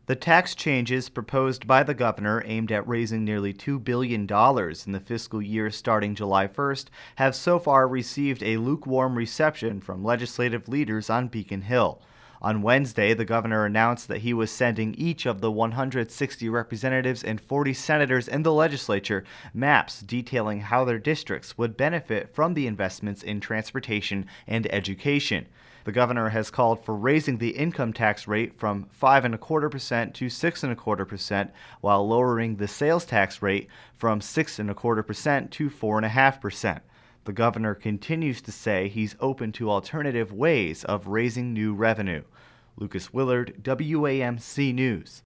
The tax changes proposed by the governor, aimed at raising nearly $2 billion in the fiscal year starting July 1st, have so far received a lukewarm reception from legislative leaders on Beacon Hill. On Wednesday, the governor announced that he was sending each of the 160 representatives and 40 senators in the legislature maps detailing how their districts would benefit from the investments in transportation and education. The governor has called for raising the income tax rate from 5.25% to 6.25%, while lowering the sales tax rate from 6.25% to 4.5%. The governor continues to say he's open to alternative ways of raising new revenue. Lucas Willard, WAMC News.